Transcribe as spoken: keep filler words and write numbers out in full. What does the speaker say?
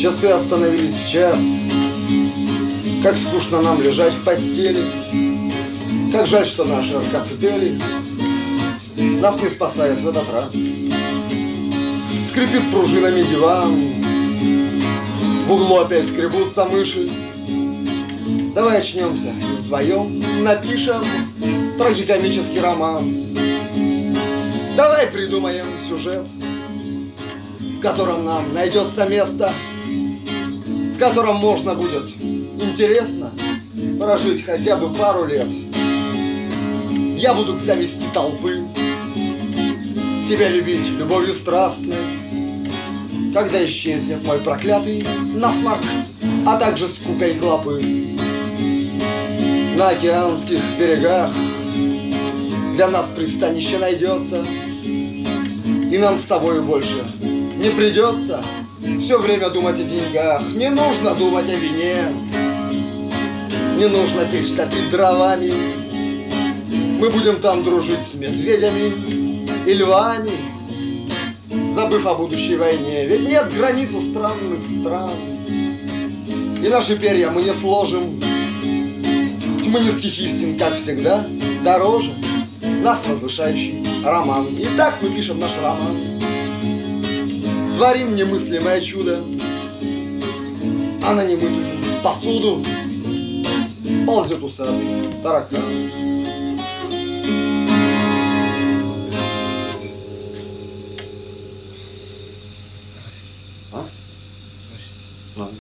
Часы остановились в час. Как скучно нам лежать в постели. Как жаль, что наши аркацители нас не спасает в этот раз. Скрипит пружинами диван, в углу опять скребутся мыши. Давай очнемся и вдвоем напишем трагикомический роман. Давай придумаем сюжет, в котором нам найдется место, в котором можно будет интересно прожить хотя бы пару лет. Я буду к зависти толпы тебя любить любовью страстной, когда исчезнет мой проклятый насморк, а также скука и клопы. На океанских берегах для нас пристанище найдется, и нам с тобой больше не придется все время думать о деньгах. Не нужно думать о вине, не нужно печь топить дровами. Мы будем там дружить с медведями и львами, забыв о будущей войне. Ведь нет границ у странных стран, и наши перья мы не сложим. Тьмы низких истин, как всегда, дороже нас возвышающий роман. И так мы пишем наш роман, творим немыслимое чудо, а на немытую посуду ползет усатый таракан.